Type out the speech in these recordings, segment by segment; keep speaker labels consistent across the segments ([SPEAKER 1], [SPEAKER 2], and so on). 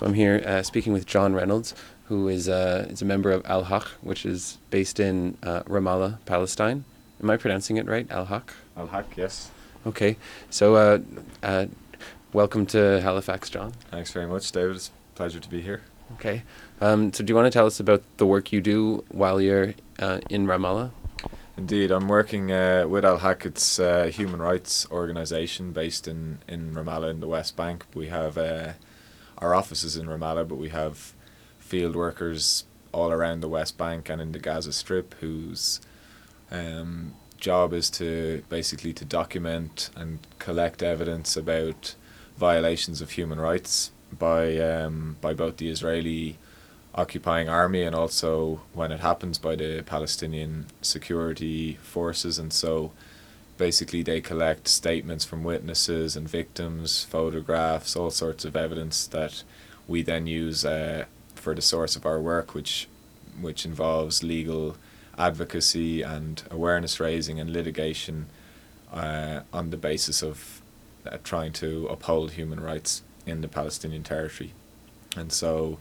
[SPEAKER 1] So I'm here speaking with John Reynolds, who is a member of Al-Haq, which is based in Ramallah, Palestine. Am I pronouncing it right? Al-Haq?
[SPEAKER 2] Al-Haq, yes.
[SPEAKER 1] Okay. So welcome to Halifax, John.
[SPEAKER 2] Thanks very much, David. It's a pleasure to be here.
[SPEAKER 1] Okay. So do you want to tell us about the work you do while you're in Ramallah?
[SPEAKER 2] Indeed, I'm working with Al-Haq. It's a human rights organisation based in Ramallah in the West Bank. We have our offices in Ramallah, but we have field workers all around the West Bank and in the Gaza Strip whose job is to basically to document and collect evidence about violations of human rights by both the Israeli occupying army and also, when it happens, by the Palestinian security forces. And so basically they collect statements from witnesses and victims, photographs, all sorts of evidence that we then use for the source of our work, which involves legal advocacy and awareness raising and litigation on the basis of trying to uphold human rights in the Palestinian territory. And so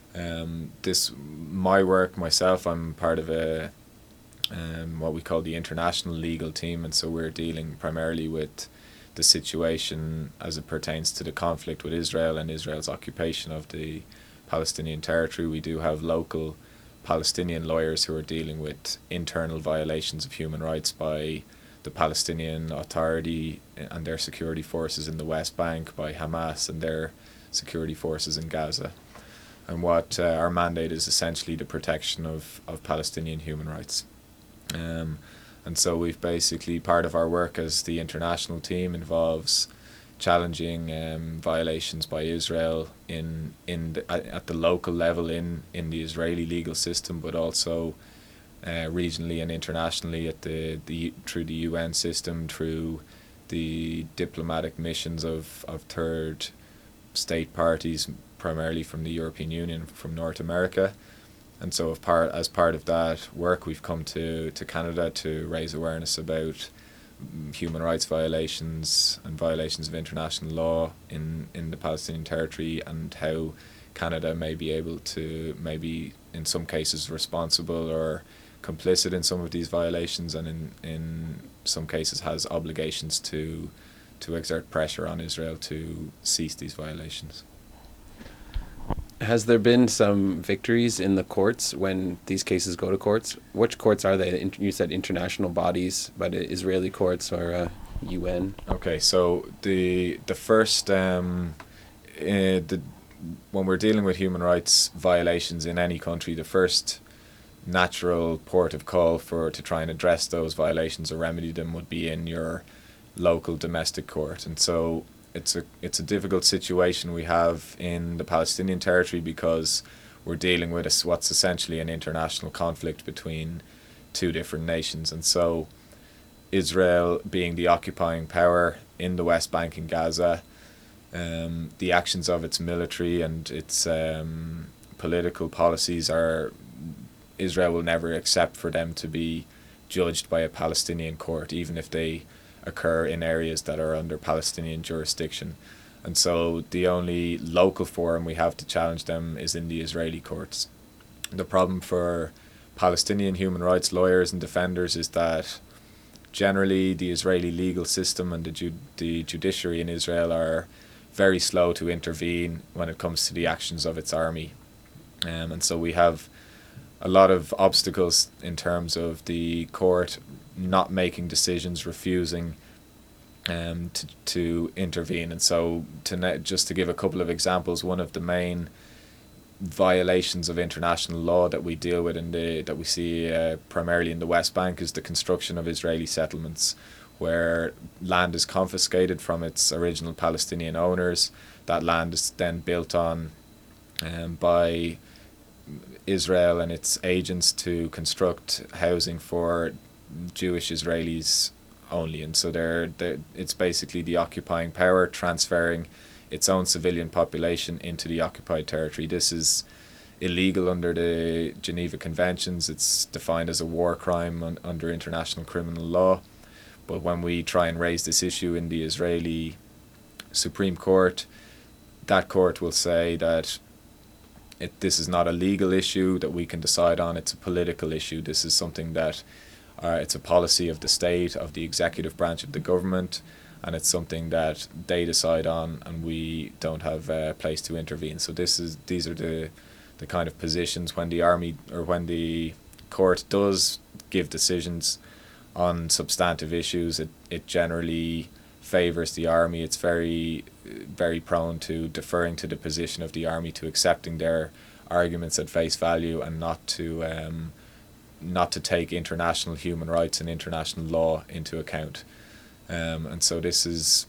[SPEAKER 2] my work myself, I'm part of a what we call the international legal team, and so we're dealing primarily with the situation as it pertains to the conflict with Israel and Israel's occupation of the Palestinian territory. We do have local Palestinian lawyers who are dealing with internal violations of human rights by the Palestinian Authority and their security forces in the West Bank, by Hamas and their security forces in Gaza. And what our mandate is essentially the protection of Palestinian human rights. And so we've basically, part of our work as the international team involves challenging violations by Israel at the local level in the Israeli legal system, but also regionally and internationally through the UN system, through the diplomatic missions of third state parties, primarily from the European Union, from North America. And so as part of that work, we've come to Canada to raise awareness about human rights violations and violations of international law in the Palestinian territory, and how Canada may be able to, maybe in some cases responsible or complicit in some of these violations, and in some cases has obligations to exert pressure on Israel to cease these violations.
[SPEAKER 1] Has there been some victories in the courts when these cases go to courts? Which courts are they? You said international bodies, but Israeli courts or UN?
[SPEAKER 2] Okay, so the first when we're dealing with human rights violations in any country, the first natural port of call to try and address those violations or remedy them would be in your local domestic court. And so it's a difficult situation we have in the Palestinian territory, because we're dealing with what's essentially an international conflict between two different nations. And so Israel, being the occupying power in the West Bank and Gaza, the actions of its military and its political policies Israel will never accept for them to be judged by a Palestinian court, even if they occur in areas that are under Palestinian jurisdiction. And so the only local forum we have to challenge them is in the Israeli courts. The problem for Palestinian human rights lawyers and defenders is that generally the Israeli legal system and the judiciary in Israel are very slow to intervene when it comes to the actions of its army. And so we have a lot of obstacles in terms of the court not making decisions, refusing to intervene. And so just to give a couple of examples, one of the main violations of international law that we deal with that we see primarily in the West Bank is the construction of Israeli settlements, where land is confiscated from its original Palestinian owners. That land is then built on by Israel and its agents to construct housing for Jewish Israelis only. And so it's basically the occupying power transferring its own civilian population into the occupied territory. This is illegal under the Geneva Conventions. It's defined as a war crime under international criminal law. But when we try and raise this issue in the Israeli Supreme Court, that court will say that this is not a legal issue that we can decide on. It's a political issue. This is something that it's a policy of the state, of the executive branch of the government, and it's something that they decide on, and we don't have a place to intervene. So these are the kind of positions when the army or when the court does give decisions on substantive issues. It generally favours the army. It's very prone to deferring to the position of the army, to accepting their arguments at face value, and not to take international human rights and international law into account. And so this is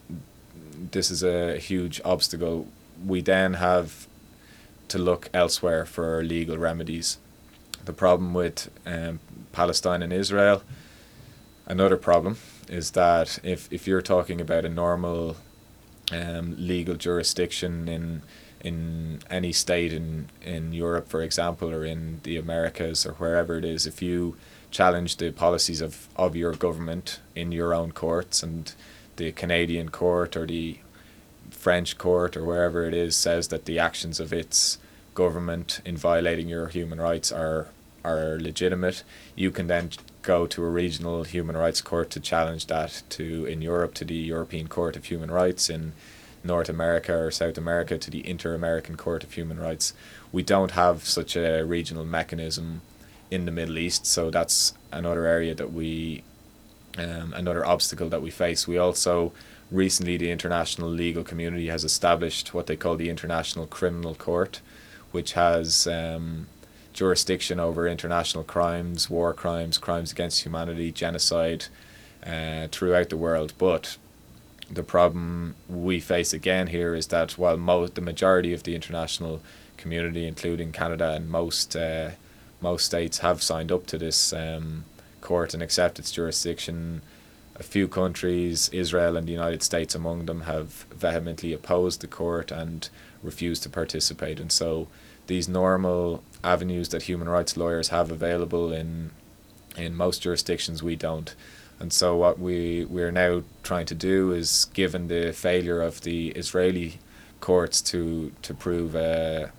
[SPEAKER 2] a huge obstacle. We then have to look elsewhere for legal remedies. The problem with Palestine and Israel, another problem, is that if you're talking about a normal legal jurisdiction in any state in Europe, for example, or in the Americas or wherever it is, if you challenge the policies of your government in your own courts, and the Canadian court or the French court or wherever it is says that the actions of its government in violating your human rights are legitimate, you can then go to a regional human rights court to challenge that in Europe to the European Court of Human Rights, in North America or South America to the Inter-American Court of Human Rights. We don't have such a regional mechanism in the Middle East, so that's another area that another obstacle that we face. We also, recently, the international legal community has established what they call the International Criminal Court, which has jurisdiction over international crimes, war crimes, crimes against humanity, genocide, throughout the world. But the problem we face again here is that while the majority of the international community, including Canada and most states, have signed up to this court and accept its jurisdiction, a few countries, Israel and the United States among them, have vehemently opposed the court and refused to participate. And so these normal avenues that human rights lawyers have available in most jurisdictions, we don't. And so what we're now trying to do is, given the failure of the Israeli courts to prove a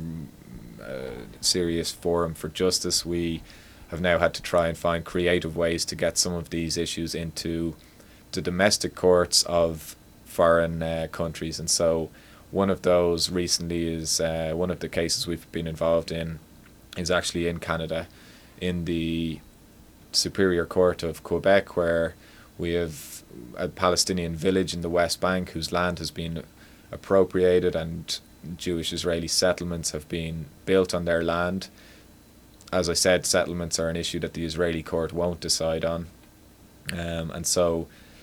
[SPEAKER 2] serious forum for justice, we have now had to try and find creative ways to get some of these issues into the domestic courts of foreign countries. And so one of those recently is one of the cases we've been involved in is actually in Canada, in the Superior Court of Quebec, where we have a Palestinian village in the West Bank whose land has been appropriated, and Jewish Israeli settlements have been built on their land. As I said, settlements are an issue that the Israeli court won't decide on. And so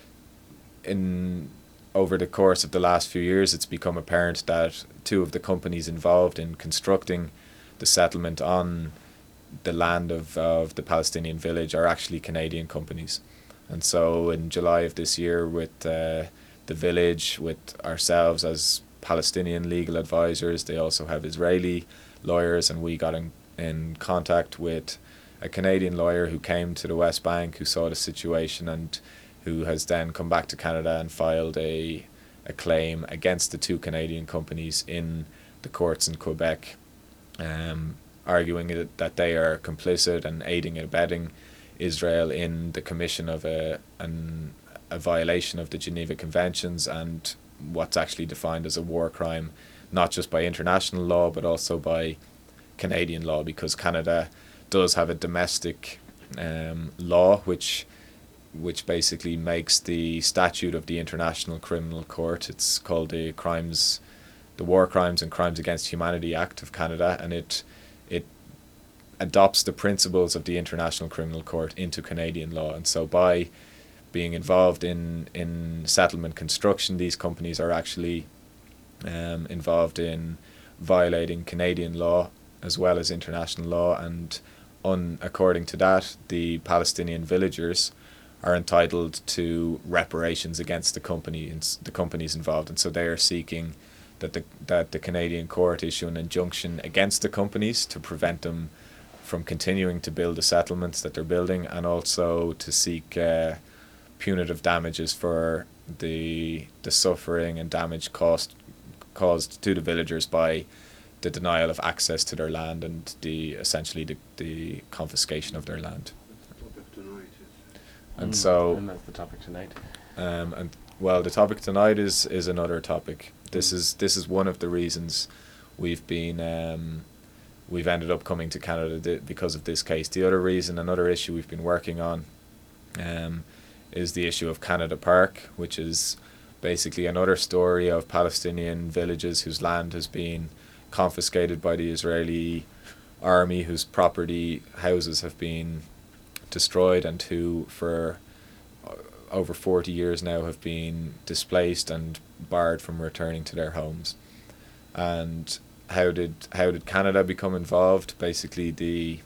[SPEAKER 2] over the course of the last few years, it's become apparent that two of the companies involved in constructing the settlement on the land of the Palestinian village are actually Canadian companies. And so in July of this year, with the village, with ourselves as Palestinian legal advisors, they also have Israeli lawyers, and we got in contact with a Canadian lawyer who came to the West Bank, who saw the situation, and who has then come back to Canada and filed a claim against the two Canadian companies in the courts in Quebec, arguing that they are complicit and aiding and abetting Israel in the commission of a violation of the Geneva Conventions and what's actually defined as a war crime, not just by international law but also by Canadian law, because Canada does have a domestic law which basically makes the statute of the International Criminal Court. It's called the War Crimes and Crimes Against Humanity Act of Canada, and it adopts the principles of the International Criminal Court into Canadian law. And so by being involved in settlement construction, these companies are actually involved in violating Canadian law as well as international law, and according to that, the Palestinian villagers are entitled to reparations against the companies involved. And so they are seeking that the Canadian court issue an injunction against the companies to prevent them from continuing to build the settlements that they're building, and also to seek punitive damages for the suffering and damage caused to the villagers by the denial of access to their land and essentially the confiscation of their land. And
[SPEAKER 1] and that's the topic tonight.
[SPEAKER 2] And well, the topic tonight is another topic. This is one of the reasons we've ended up coming to Canada because of this case. The other reason, another issue we've been working on, is the issue of Canada Park, which is basically another story of Palestinian villages whose land has been confiscated by the Israeli army, whose property, houses have been destroyed, and who for over 40 years now have been displaced and barred from returning to their homes. And how did Canada become involved? Basically, the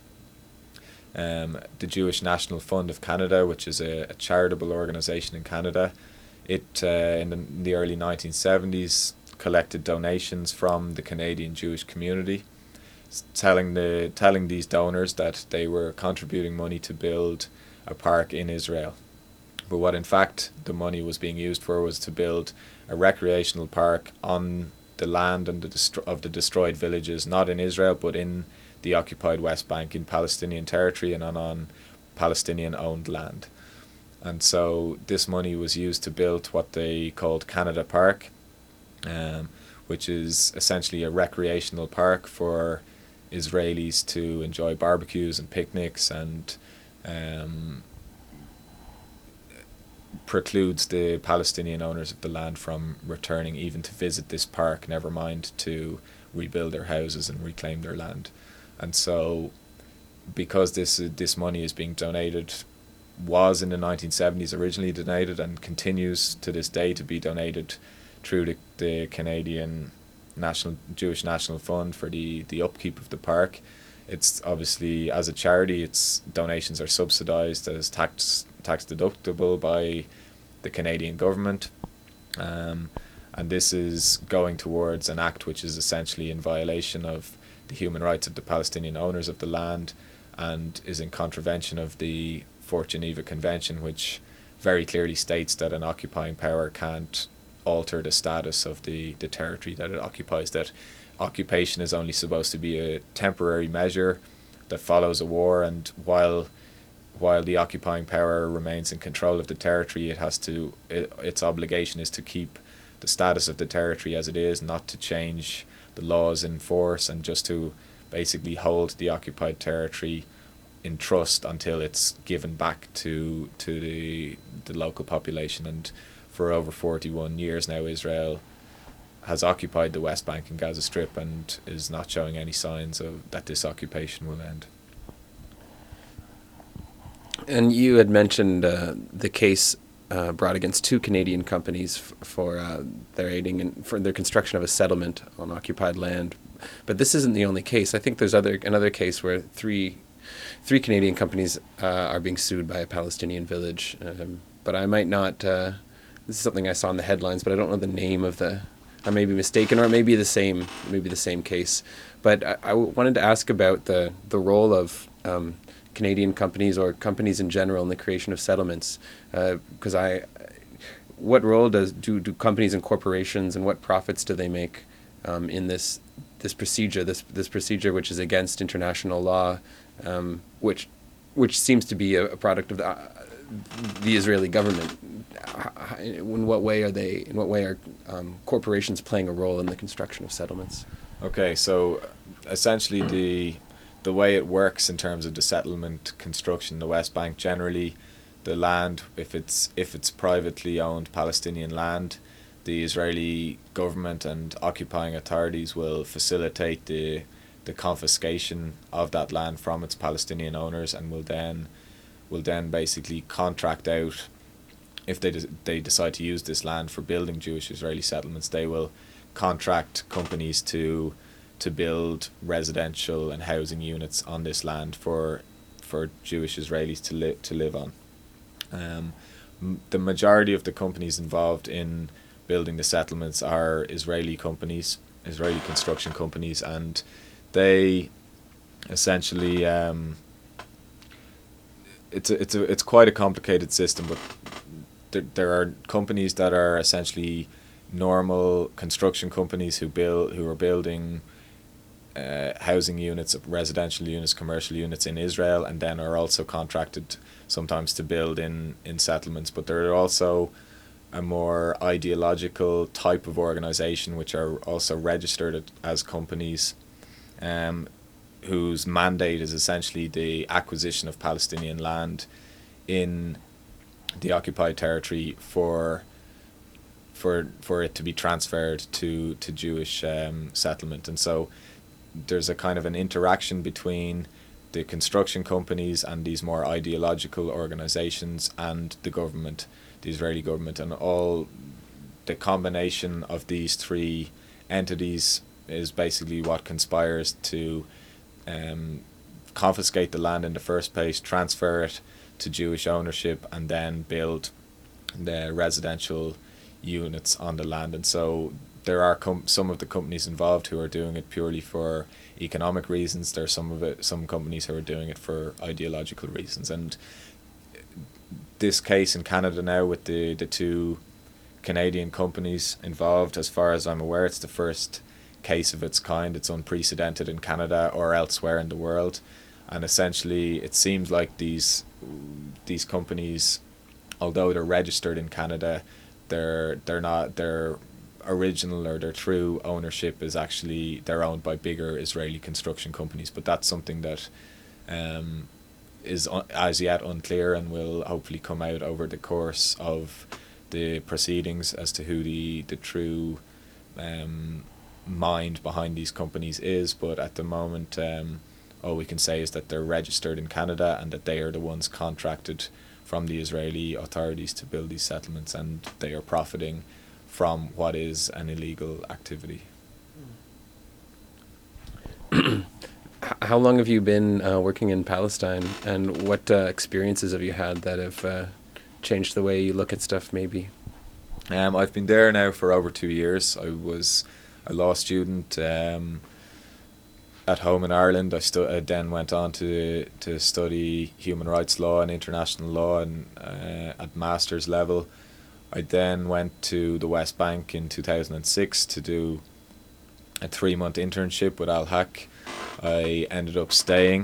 [SPEAKER 2] Jewish National Fund of Canada, which is a charitable organisation in Canada, it in the early 1970s collected donations from the Canadian Jewish community, telling these donors that they were contributing money to build a park in Israel. But what in fact the money was being used for was to build a recreational park on the land and of the destroyed villages, not in Israel but in the occupied West Bank, in Palestinian territory and on Palestinian owned land. And so this money was used to build what they called Canada Park, which is essentially a recreational park for Israelis to enjoy barbecues and picnics, and precludes the Palestinian owners of the land from returning even to visit this park, never mind to rebuild their houses and reclaim their land. And so because this money is being donated, was in the 1970s originally donated and continues to this day to be donated through the Canadian Jewish National Fund for the upkeep of the park. It's obviously, as a charity, its donations are subsidised as tax deductible by the Canadian government, and this is going towards an act which is essentially in violation of the human rights of the Palestinian owners of the land, and is in contravention of the Fort Geneva Convention, which very clearly states that an occupying power can't alter the status of the territory that it occupies, that occupation is only supposed to be a temporary measure that follows a war, and while the occupying power remains in control of the territory, its obligation is to keep the status of the territory as it is, not to change the laws in force, and just to basically hold the occupied territory in trust until it's given back to the local population. And for over 41 years now, Israel has occupied the West Bank and Gaza Strip and is not showing any signs of that this occupation will end.
[SPEAKER 1] And you had mentioned the case brought against two Canadian companies for their aiding and for their construction of a settlement on occupied land. But this isn't the only case. I think there's another case where three Canadian companies are being sued by a Palestinian village. But I might not. This is something I saw in the headlines, but I don't know the name of the. I may be mistaken, or maybe the same case. But I wanted to ask about the role of Canadian companies or companies in general in the creation of settlements, because what role do companies and corporations, and what profits do they make in this procedure, this procedure which is against international law, which seems to be a product of the Israeli government. In what way are corporations playing a role in the construction of settlements?
[SPEAKER 2] Okay, so essentially the way it works in terms of the settlement construction in the West Bank, generally the land, if it's privately owned Palestinian land, the Israeli government and occupying authorities will facilitate the confiscation of that land from its Palestinian owners, and will then basically contract out, if they decide to use this land for building Jewish Israeli settlements, they will contract companies to build residential and housing units on this land for Jewish Israelis to live on. The majority of the companies involved in building the settlements are Israeli companies, Israeli construction companies, and they essentially it's quite a complicated system, but there are companies that are essentially normal construction companies who are building housing units, residential units, commercial units in Israel, and then are also contracted sometimes to build in settlements. But there are also a more ideological type of organization which are also registered as companies, whose mandate is essentially the acquisition of Palestinian land in the occupied territory for it to be transferred to Jewish settlement. And so there's a kind of an interaction between the construction companies and these more ideological organizations and the government, the Israeli government, and all the combination of these three entities is basically what conspires to confiscate the land in the first place, transfer it to Jewish ownership, and then build the residential units on the land. And so there are some of the companies involved who are doing it purely for economic reasons. There are some companies who are doing it for ideological reasons. And this case in Canada now, with the two Canadian companies involved, as far as I'm aware, it's the first case of its kind. It's unprecedented in Canada or elsewhere in the world. And essentially it seems like these companies, although they're registered in Canada, they're not, their original or their true ownership is actually, they're owned by bigger Israeli construction companies. But that's something that is as yet unclear, and will hopefully come out over the course of the proceedings as to who the true mind behind these companies is. But at the moment, all we can say is that they're registered in Canada and that they are the ones contracted from the Israeli authorities to build these settlements, and they are profiting from what is an illegal activity.
[SPEAKER 1] How long have you been working in Palestine, and what experiences have you had that have changed the way you look at stuff, maybe?
[SPEAKER 2] I've been there now for over 2 years. I was a law student at home in Ireland. I then went on to study human rights law and international law and at master's level. I then went to the West Bank in 2006 to do a 3-month internship with Al-Haq. I ended up staying.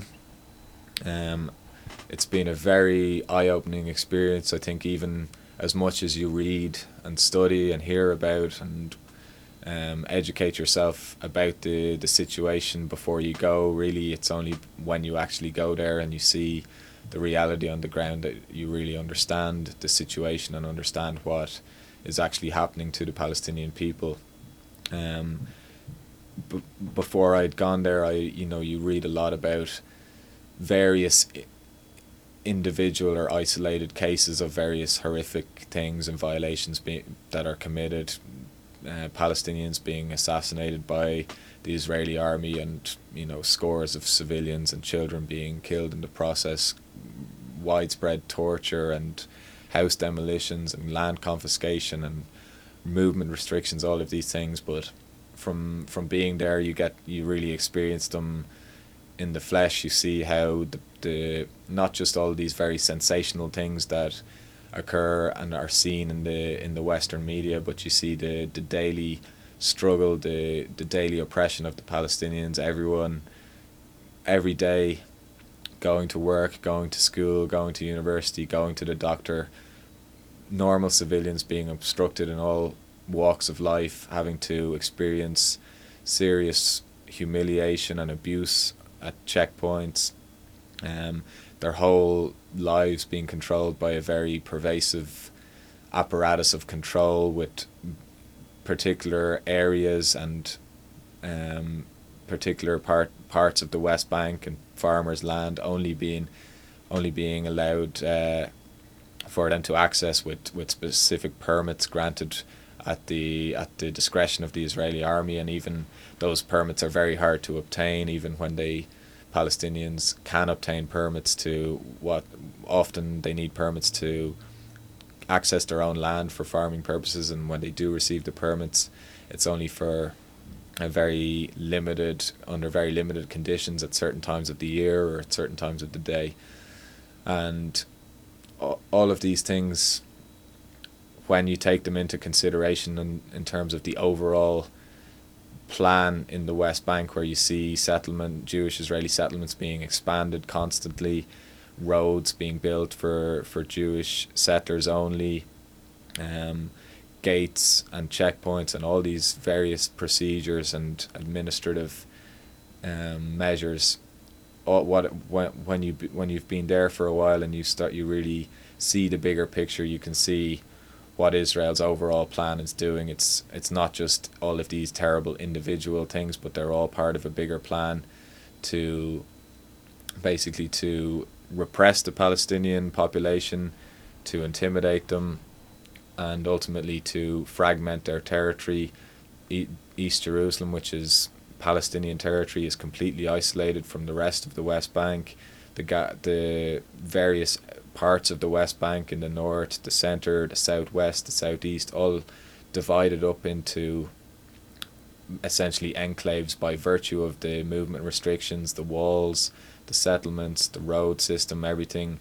[SPEAKER 2] It's been a very eye-opening experience. I think even as much as you read and study and hear about and educate yourself about the situation before you go, really it's only when you actually go there and you see the reality on the ground that you really understand the situation and understand what is actually happening to the Palestinian people. Before I'd gone there, you read a lot about various individual or isolated cases of various horrific things and violations that are committed, Palestinians being assassinated by the Israeli army, and scores of civilians and children being killed in the process, widespread torture and house demolitions and land confiscation and movement restrictions, all of these things. But from being there, you really experience them in the flesh. You see how the not just all these very sensational things that occur and are seen in the Western media, but you see the daily struggle, the daily oppression of the Palestinians. Everyone, every day, going to work, going to school, going to university, going to the doctor, normal civilians being obstructed in all walks of life, having to experience serious humiliation and abuse at checkpoints, their whole lives being controlled by a very pervasive apparatus of control, with particular areas and particular parts of the West Bank and farmers' land only being allowed for them to access with specific permits granted at the discretion of the Israeli army. And even those permits are very hard to obtain, even when Palestinians can obtain permits to what often they need permits to access their own land for farming purposes. And when they do receive the permits, it's only for under very limited conditions at certain times of the year or at certain times of the day. And all of these things, when you take them into consideration in terms of the overall plan in the West Bank where you see Jewish Israeli settlements being expanded constantly, roads being built for Jewish settlers only, gates and checkpoints and all these various procedures and administrative measures. When you've been there for a while and you really see the bigger picture, you can see what Israel's overall plan is doing. It's not just all of these terrible individual things, but they're all part of a bigger plan to basically to repress the Palestinian population, to intimidate them, and ultimately to fragment their territory. East Jerusalem, which is Palestinian territory, is completely isolated from the rest of the West Bank. The various parts of the West Bank in the north, the centre, the southwest, the southeast, all divided up into essentially enclaves by virtue of the movement restrictions, the walls, the settlements, the road system, everything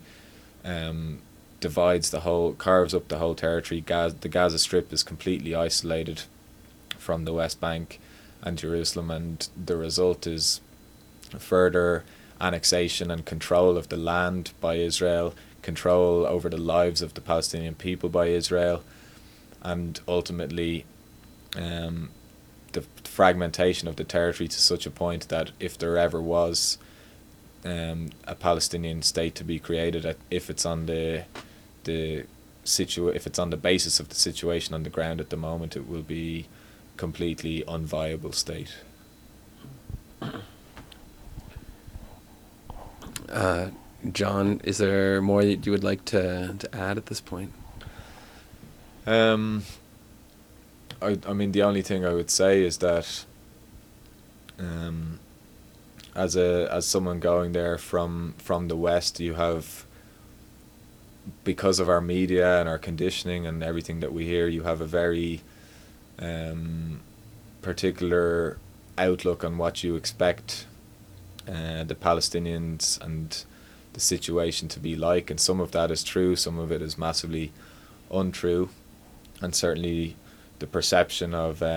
[SPEAKER 2] carves up the whole territory. The Gaza Strip is completely isolated from the West Bank and Jerusalem, and the result is further annexation and control of the land by Israel, control over the lives of the Palestinian people by Israel, and ultimately the fragmentation of the territory to such a point that if there ever was a Palestinian state to be created, if it's on the basis of the situation on the ground at the moment, it will be completely unviable state.
[SPEAKER 1] John, is there more that you would like to add at this point?
[SPEAKER 2] I mean, the only thing I would say is that as someone going there from the West, you have, because of our media and our conditioning and everything that we hear, you have a very particular outlook on what you expect the Palestinians and the situation to be like, and some of that is true, some of it is massively untrue, and certainly the perception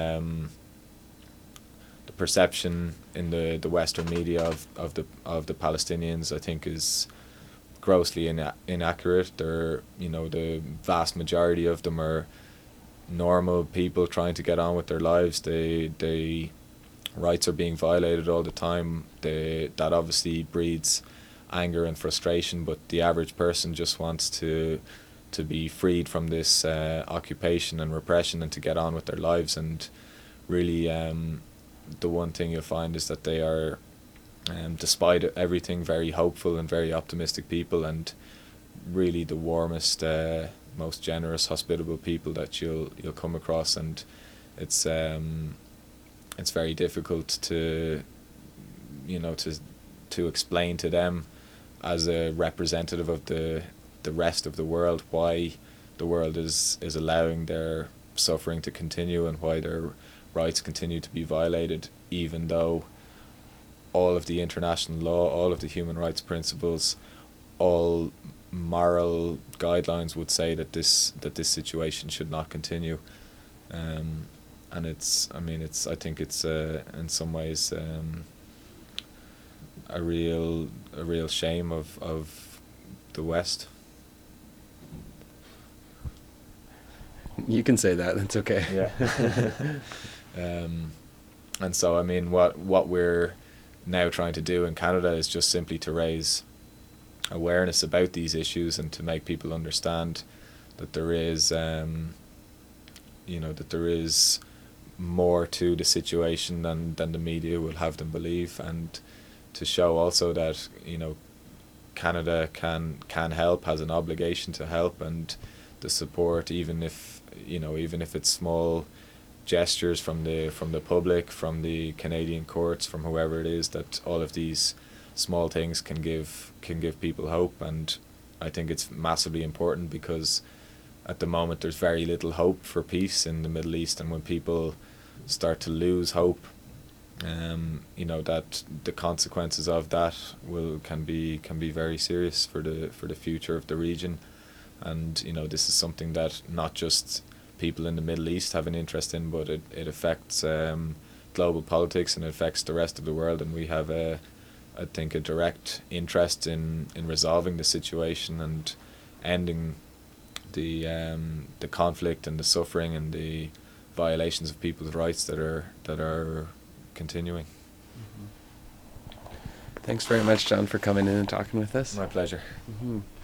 [SPEAKER 2] in the Western media of the Palestinians, I think, is grossly inaccurate. The vast majority of them are normal people trying to get on with their lives. They rights are being violated all the time. That obviously breeds anger and frustration, but the average person just wants to be freed from this occupation and repression and to get on with their lives. And really the one thing you'll find is that they are, despite everything, very hopeful and very optimistic people, and really the warmest, most generous, hospitable people that you'll come across. And it's very difficult to explain to them as a representative of the rest of the world why the world is allowing their suffering to continue and why their rights continue to be violated, even though all of the international law, all of the human rights principles, all moral guidelines would say that this situation should not continue. And I think it's in some ways a real shame of the West.
[SPEAKER 1] You can say that. That's okay.
[SPEAKER 2] Yeah. And so, I mean, what we're now trying to do in Canada is just simply to raise awareness about these issues and to make people understand that there is, that there is more to the situation than the media will have them believe, and to show also that Canada can help, has an obligation to help, and the support, even if it's small gestures from the public, from the Canadian courts, from whoever it is, that all of these small things can give people hope. And I think it's massively important because at the moment there's very little hope for peace in the Middle East, and when people start to lose hope, that the consequences of that can be very serious for the future of the region. And this is something that not just people in the Middle East have an interest in, but it affects global politics and it affects the rest of the world, and we have I think a direct interest in resolving the situation and ending the conflict and the suffering and the violations of people's rights that are continuing.
[SPEAKER 1] Thanks very much, John, for coming in and talking with us.
[SPEAKER 2] My pleasure.
[SPEAKER 1] Mm-hmm.